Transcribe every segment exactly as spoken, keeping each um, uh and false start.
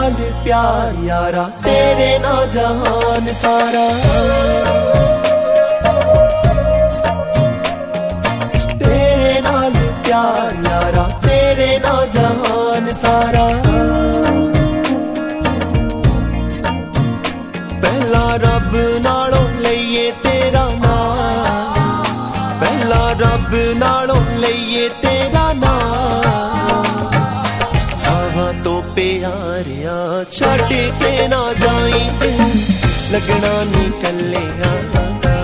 नाल प्यार यारा, तेरे ना जहान सारा। तेरे नाल प्यार यारा, तेरे ना जहान सारा। पहला रब नालों लईए तेरा नाम, पहला रब नालों लईए तेरा नाम। साहां तो प्यारिया छड़ के ना जाई, लगना नी कल्लियां दा।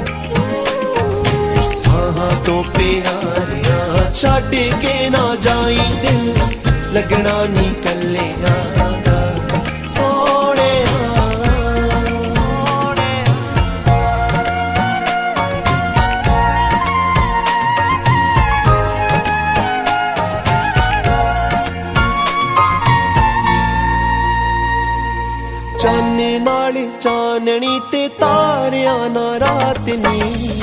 साहां तो प्यारिया छड़ के ना जाई, दिल लगना नी कल्लियां दा। सोने चाने नाल चाननी ते तारियां ना रात नी,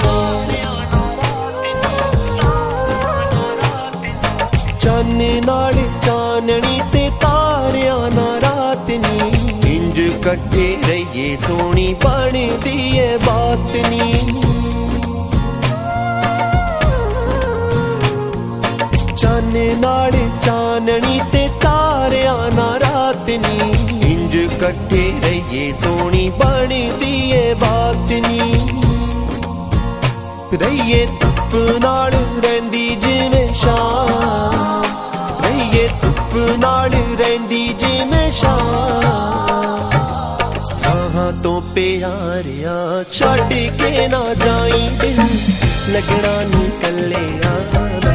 चाने नाल चाननी ते तारियां ना रात नी। इंज कट्ठे रहिए सोनी बनदी है बात नी। चाने नाल चाननी ते तारियां ना रात नी। इंज कट्ठे रहिए सोनी बनदी है बात नी। रहिए धुप नाल रहिंदी जिवें शाम, रहिए धुप नाल रहिंदी जिवें शाम। साहां तो प्यारिया छड़ के ना जाई, दिल लगना नी कल्लियां दा।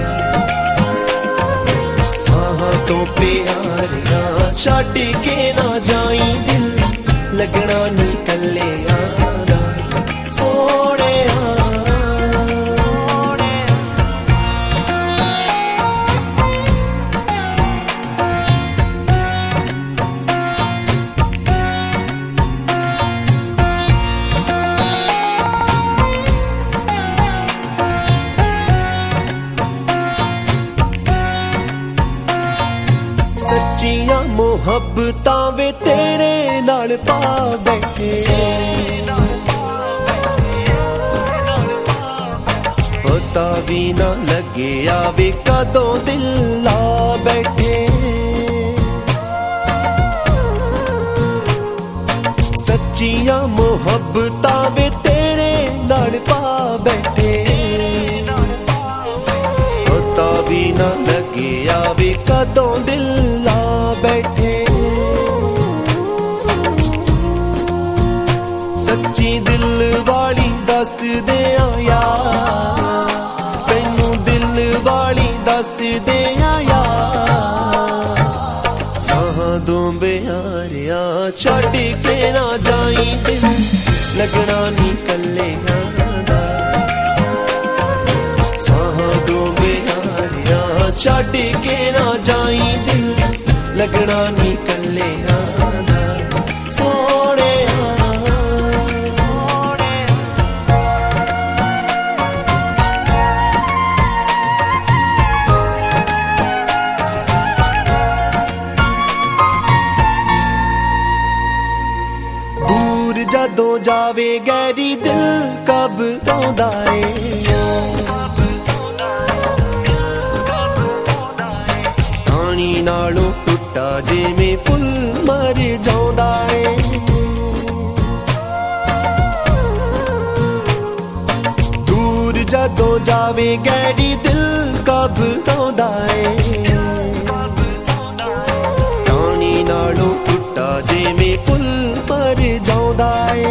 साहां तो प्यारिया छड़ के ना जाई, दिल लगना नी कल्लियां दा। सोने सच्चियां मोहब्बतां वे तेरे नाल पा बैठे, पता भी ना लगे आवे कदों दिल ला बैठे। सच्चियां मोहब्बतां वे तेरे नाल पा बैठे, पता भी ना लगे आवे कदों दिल ला बैठे। सच्ची दिल वाली दस दिया यार, तैनू दिल वाली दस दिया यार। साहां दो बेयारिया छड़ के ना जाई, दिल लगना नी कल्लियां दा। साहां दो बेयारिया छड़ के ना जाई, दिल लगना नी कल्लियां दा। सोने दूर जदों जावे गैरी दिल कब रोंदा ए। कानी नालों टुटा जिवें फुल मर जांदा ए। दूर जदों जावे गैरी दिल कब रोंदा ए। कानी नालों टुटा जिवें फुल मर जांदा ए।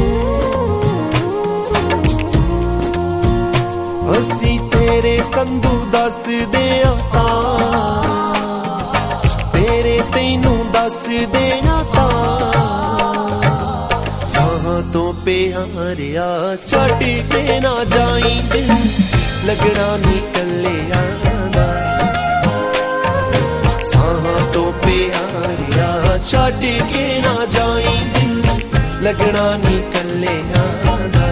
असी तेरे संधू दस दिया तां, तेरे तैनू दस दिया तां। साहां तो प्यारिया छड़ के ना जाई, दिल लगना नी कल्लियां दा। साहां तो प्यारिया छड़ के ना जाई, दिल लगना नी कल्लियां दा।